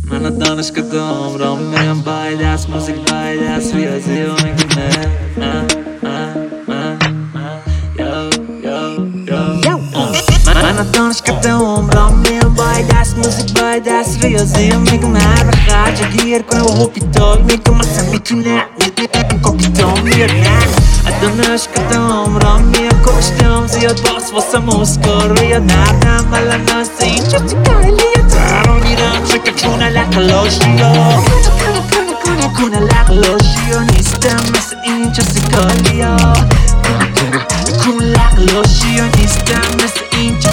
من دانشگاه عمرم میرم بای دست موزیک بای دست ریاضی و میگونه من دانشگاه عمرم میرم بای دست موزیک بای دست ریاضی و میگم هر خرج گیر کنه و هوپیتال میگم اصلا میتونه کاپیتال میرن دانشگاه عمرم میرم کشتم زیاد باس واسه موسکار یا نردم ولی نست اینجا تکایلیه ترا میرم چکه کنه لقلاشیا کنه لقلاشیا نیستم مثل اینجا سکالیا کنه لقلاشیا نیستم مثل اینجا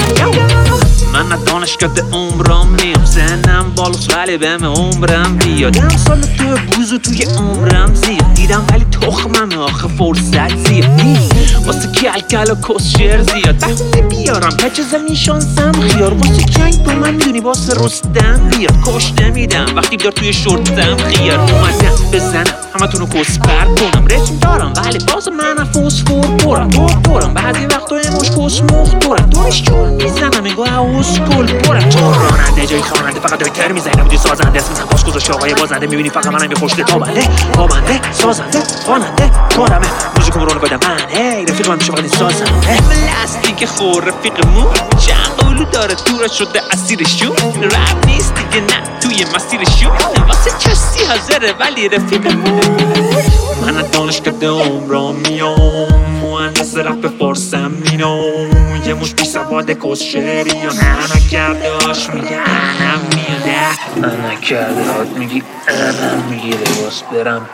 من دانشگاه عمرم میام زنم بالاست ولی بهم عمرم بیادم سال تو بوزو توی عمرم زیاد دیدم ولی تخمم آخه فرصت زیاد نیست واسه کلکل و کس شعر زیاد وقتی بیارم تجزه میشانسم خیار واسه جنگ با من میدونی واسه رستم بیاد کشته میدم وقتی بیار توی شورتم خیار اومدم بزنم همه تونو کس پر کنم رسم دارم ولی باز من فوسفور پرم دورم بعضی وقتا اموش کس مختورم دورش جون میزنم انگاه اسکول پرم تو راننده جای خواننده فقط داری تر میزنم بودی سازنده اسم باش گذاشت آقای بازنده میبینی فقط منم یه خوشته تابنده سازنده خواننده کارمه موزیکو رو بدم من هی رفیق من میشه فقط این سازنده لاستیک خور رفیقمون چند قولو داره دور شده اسیرشون رپ نیست دیگه نه توی مسیرشون واسه کسی حاضره ولی رفیقمون من دانشگاه عمرم میام مهندس رپ فارسم مینام یه مش بی سواد کس شعری یا نه نکرده هاش میگه انم میاده نکرده هات میگی انم میگیره باس برم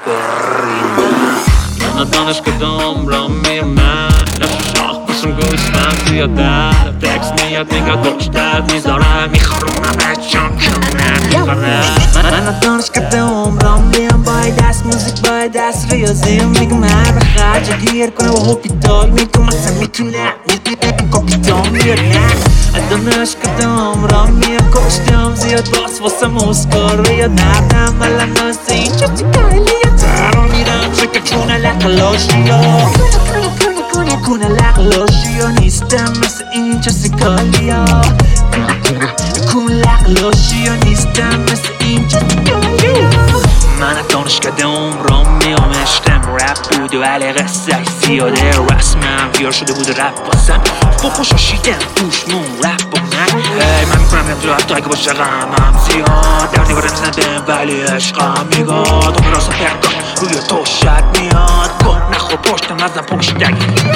بریم من دانشگاه عمرم میرم شاخ بسون گوشتم زیاده تکس میاد میگه داشتت میذارم میخورونم بچم کنم میخورم من دانشگاه عمرم میرم بای دست موزیک بای دست ریاضی میگم هر خرج گیر کنه و هوپیتال میگم اصلا میتونه کاپیتال میرن دانشگاه عمرم میرم کشتم زیاد باس واسه موسکار یا نردم ولی نست اینجا تکایلیه ترا میرم چکه کنه لقلاشیا کنه لقلاشیا نیستم مثل اینجا سکالیا کنه لقلاشیا نیستم مثل اینجا سکالیا من دانشگاه عمرم میام عشقم رپ بود و ولی قصه زیاده رسمم بیار شده بود رپ باسم فوقش شیدم توشمون رپ با من میکنم نمیتونم حتی اگه باشه غمم زیاد در دیواره میزنم بهم ولی عشقم میگاد اون راست پرداخت روی تو شد میاد کن نخور پشتم ازم پشتک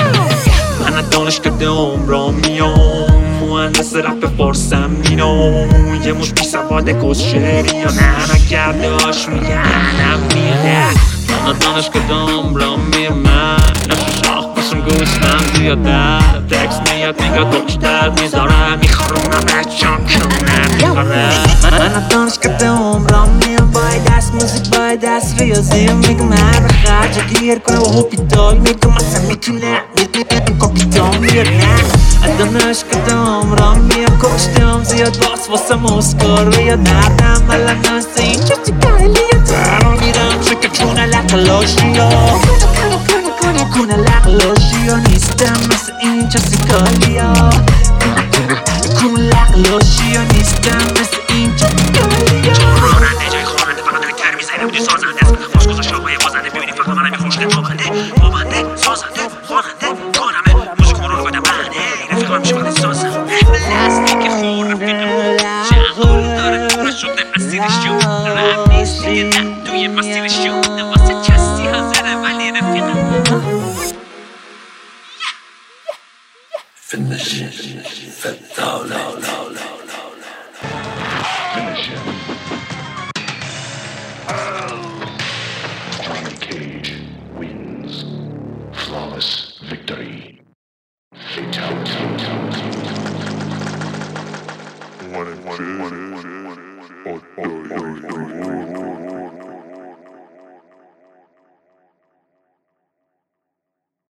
من دانشگاه عمرم میام مهندس رپ فارسم مینام یه مش بی سواد کس شعری یا نه نکرده هاش میگه انم میاده من دانشگاه عمرم میام شاخ بسون گوشتم زیاده تکس میاد میگه داشتت میذارم میخورونم بچم کنم میخورم من دانشگاه عمرم میام بای دست موزیک بای دست ریاضی میگم هر خرج گیر کنه و هوپیتال میگم اصلا میتونه کاپیتال میرن دانشگاه عمرم میام کشتم زیاد باس واسه موسکار یا نردم ولی نست اینجا تکایلیه ترا میرم چکه کنه لقلاشیا کنه لقلاشیا نیستم مثل اینجا سکالیا کنه لقلاشیا نیستم مثل اینجا سکالیا تو راننده جای خواننده فقط داری تر میزنه بودی سازنده اسم باش گذاشت آقای بازنده ببینی فقط منم یه خوشته تابنده سازنده خواننده کارمه موزیکو رو بدم من هی رفیق من میشه فقط این سازنده لاستیک خور رفیقمون چند قولو داره دور شده اسیرشون رپ نیست دیگه نه توی مسیرشون واسه کسی حاضره ولی رفیقمون Finish it. Finish it. Johnny Cage wins. Flawless victory. Fatality. One and two.